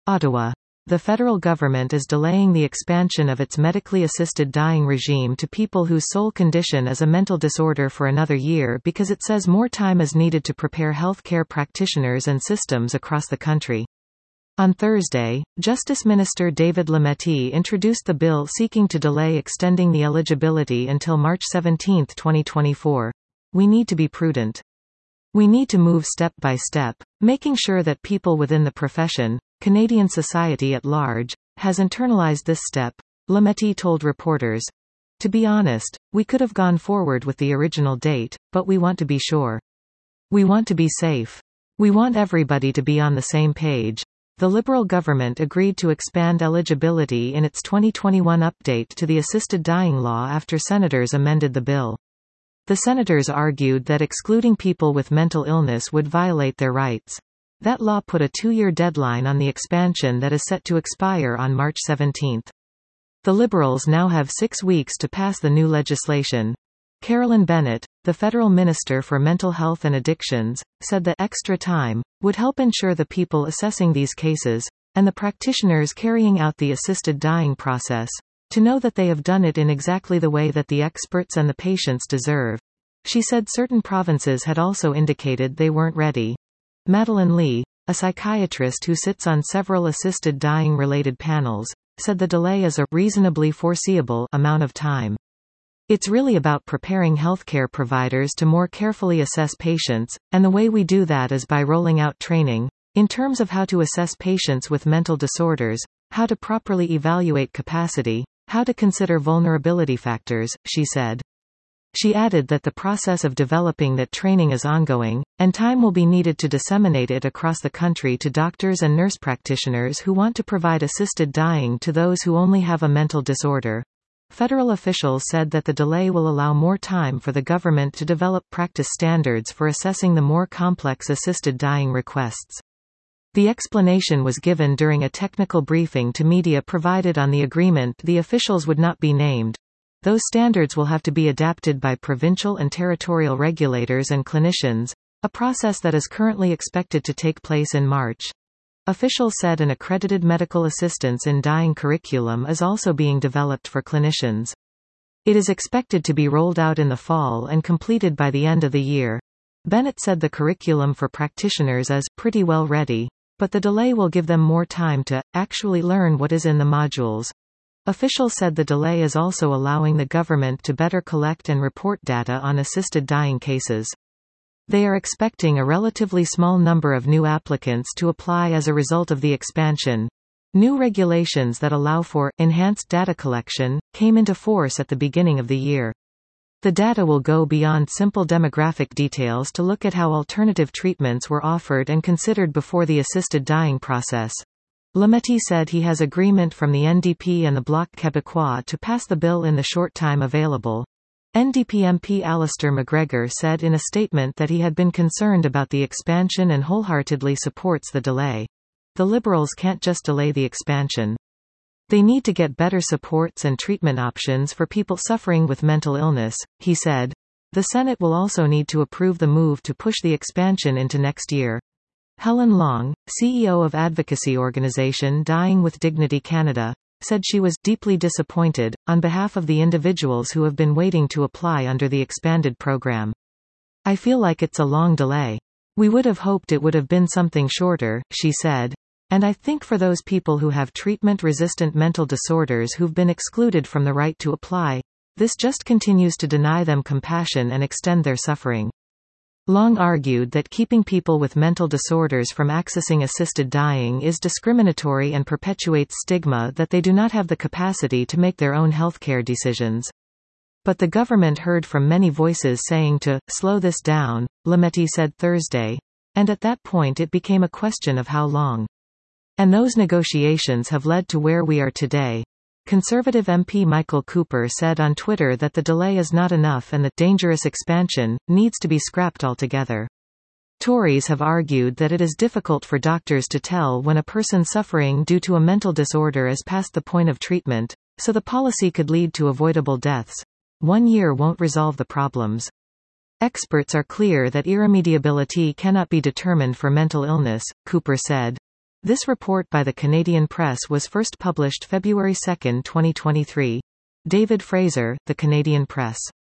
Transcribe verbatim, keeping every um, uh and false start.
Ottawa. The federal government is delaying the expansion of its medically assisted dying regime to people whose sole condition is a mental disorder for another year because it says more time is needed to prepare healthcare practitioners and systems across the country. On Thursday, Justice Minister David Lametti introduced the bill seeking to delay extending the eligibility until March seventeenth, twenty twenty-four. We need to be prudent. We need to move step by step, making sure that people within the profession, Canadian society at large, has internalized this step, Lametti told reporters. To be honest, we could have gone forward with the original date, but we want to be sure. We want to be safe. We want everybody to be on the same page. The Liberal government agreed to expand eligibility in its twenty twenty-one update to the assisted dying law after senators amended the bill. The senators argued that excluding people with mental illness would violate their rights. That law put a two-year deadline on the expansion that is set to expire on March seventeenth. The Liberals now have six weeks to pass the new legislation. Carolyn Bennett, the federal minister for mental health and addictions, said that extra time would help ensure the people assessing these cases, and the practitioners carrying out the assisted dying process, to know that they have done it in exactly the way that the experts and the patients deserve. She said certain provinces had also indicated they weren't ready. Madeline Lee, a psychiatrist who sits on several assisted dying-related panels, said the delay is a reasonably foreseeable amount of time. It's really about preparing healthcare providers to more carefully assess patients, and the way we do that is by rolling out training, in terms of how to assess patients with mental disorders, how to properly evaluate capacity, how to consider vulnerability factors, she said. She added that the process of developing that training is ongoing, and time will be needed to disseminate it across the country to doctors and nurse practitioners who want to provide assisted dying to those who only have a mental disorder. Federal officials said that the delay will allow more time for the government to develop practice standards for assessing the more complex assisted dying requests. The explanation was given during a technical briefing to media provided on the agreement. The officials would not be named. Those standards will have to be adapted by provincial and territorial regulators and clinicians, a process that is currently expected to take place in March. Officials said an accredited medical assistance in dying curriculum is also being developed for clinicians. It is expected to be rolled out in the fall and completed by the end of the year. Bennett said the curriculum for practitioners is pretty well ready, but the delay will give them more time to actually learn what is in the modules. Officials said the delay is also allowing the government to better collect and report data on assisted dying cases. They are expecting a relatively small number of new applicants to apply as a result of the expansion. New regulations that allow for enhanced data collection came into force at the beginning of the year. The data will go beyond simple demographic details to look at how alternative treatments were offered and considered before the assisted dying process. Lametti said he has agreement from the N D P and the Bloc Québécois to pass the bill in the short time available. N D P M P Alistair McGregor said in a statement that he had been concerned about the expansion and wholeheartedly supports the delay. The Liberals can't just delay the expansion. They need to get better supports and treatment options for people suffering with mental illness, he said. The Senate will also need to approve the move to push the expansion into next year. Helen Long, C E O of advocacy organization Dying with Dignity Canada, said she was deeply disappointed, on behalf of the individuals who have been waiting to apply under the expanded program. I feel like it's a long delay. We would have hoped it would have been something shorter, she said. And I think for those people who have treatment-resistant mental disorders who've been excluded from the right to apply, this just continues to deny them compassion and extend their suffering. Long argued that keeping people with mental disorders from accessing assisted dying is discriminatory and perpetuates stigma that they do not have the capacity to make their own healthcare decisions. But the government heard from many voices saying to slow this down, Lametti said Thursday, and at that point it became a question of how long. And those negotiations have led to where we are today. Conservative M P Michael Cooper said on Twitter that the delay is not enough and the dangerous expansion needs to be scrapped altogether. Tories have argued that it is difficult for doctors to tell when a person suffering due to a mental disorder is past the point of treatment, so the policy could lead to avoidable deaths. One year won't resolve the problems. Experts are clear that irremediability cannot be determined for mental illness, Cooper said. This report by the Canadian Press was first published February second, twenty twenty-three. David Fraser, The Canadian Press.